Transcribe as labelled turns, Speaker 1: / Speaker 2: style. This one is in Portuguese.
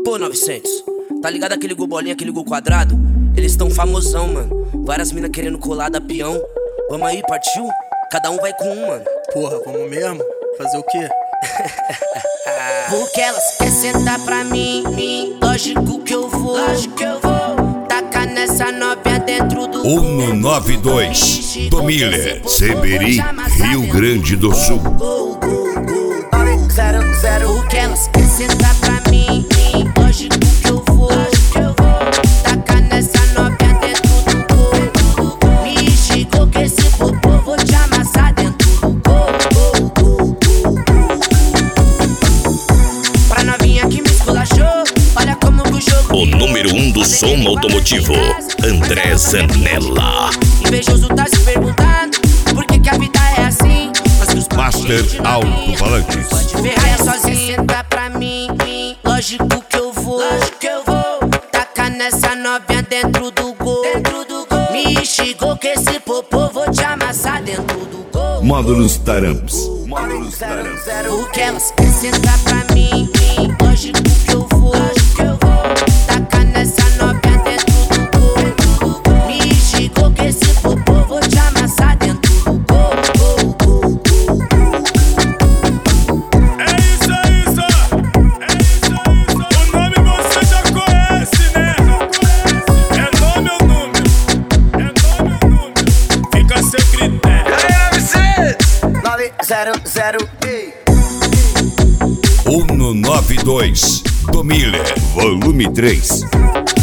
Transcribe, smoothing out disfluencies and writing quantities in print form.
Speaker 1: Pô, 900, tá ligado aquele gol bolinha, aquele gol quadrado? Eles tão famosão, mano. Várias minas querendo colar da peão. Vamos aí, partiu? Cada um vai com um, mano.
Speaker 2: Porra, vamos mesmo? Fazer o quê?
Speaker 1: Porque elas querem sentar pra mim, lógico que eu vou. Tacar nessa novinha dentro do
Speaker 3: 192 do Miller, Seberi, Rio Grande do Sul.
Speaker 1: Porque elas querem sentar pra mim, lógico que eu vou. Tacar nessa novinha dentro do gol. Me chegou que esse popô vou te amassar dentro do gol. Pra novinha que me esculachou, olha como que o jogo.
Speaker 3: O número 1 do som automotivo, André Zanella.
Speaker 1: Invejoso tá se perguntando por que a vida é assim.
Speaker 3: Master Alto-Falantes.
Speaker 1: Pode ferrar sozinho, senta pra mim, lógico que eu vou. Tacar nessa novinha dentro do gol. Me chegou que esse popô vou te amassar dentro do gol.
Speaker 3: Módulos Taramps.
Speaker 1: Porque elas querem sentar pra mim, lógico que eu vou. Tacar nessa novinha dentro do gol. Me chegou que esse popô vou te amassar dentro do gol.
Speaker 4: É isso. O nome você já conhece, né? É nome ou número? Fica a seu critério.
Speaker 1: 900.
Speaker 3: 192 do Miller, volume 3.